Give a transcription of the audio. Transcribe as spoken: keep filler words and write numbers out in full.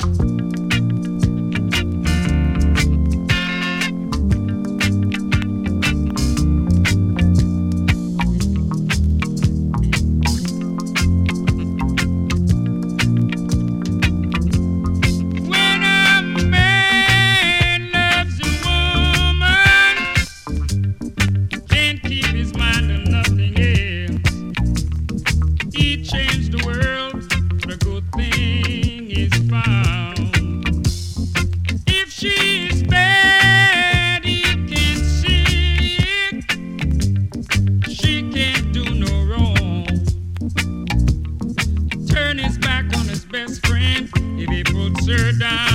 Turn his back on his best friend if he puts her down.